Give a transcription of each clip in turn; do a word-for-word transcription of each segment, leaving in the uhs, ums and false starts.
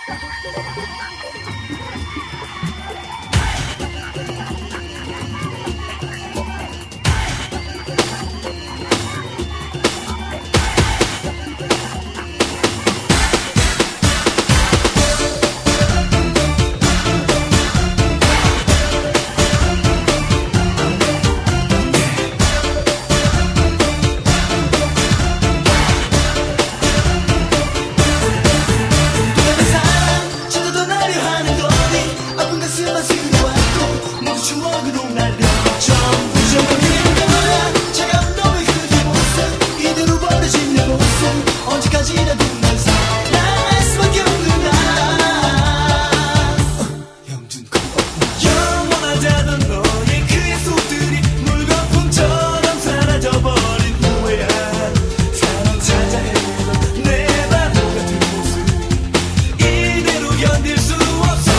추억으로 날려 전부 잊어버리는 거야. 차가운 너의 그 모습 이대로 버려진 내 모습 언제까지라도 날 사랑할 수밖에 없는 나. 영준 영원하자던 너의 그 약속들이 물거품처럼 사라져버린 후에야 사랑 찾아 헤매던 내 바보 같은 모습 이대로 견딜 수 없어.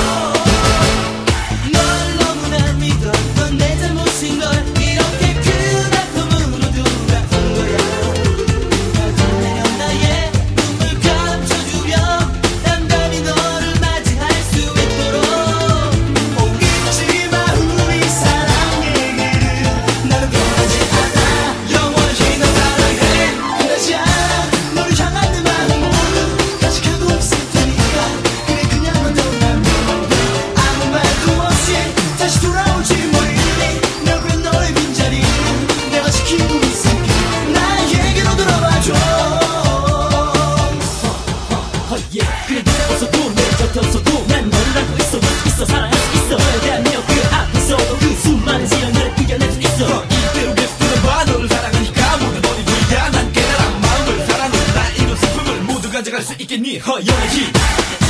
그래 네가 없어도 내 곁에 없어도 난 너를 알고 있어 있어 사랑할 수 있어 너에 대한 내 그 앞에서도 그 수많은 시련을 이겨낼 수 있어. 이대로 계속 들어봐. 너를 사랑하니까 모두 너를 위한 난 깨달아 마음을 사랑은 나 이룬 슬픔을 모두 가져갈 수 있겠니 허영의 힘.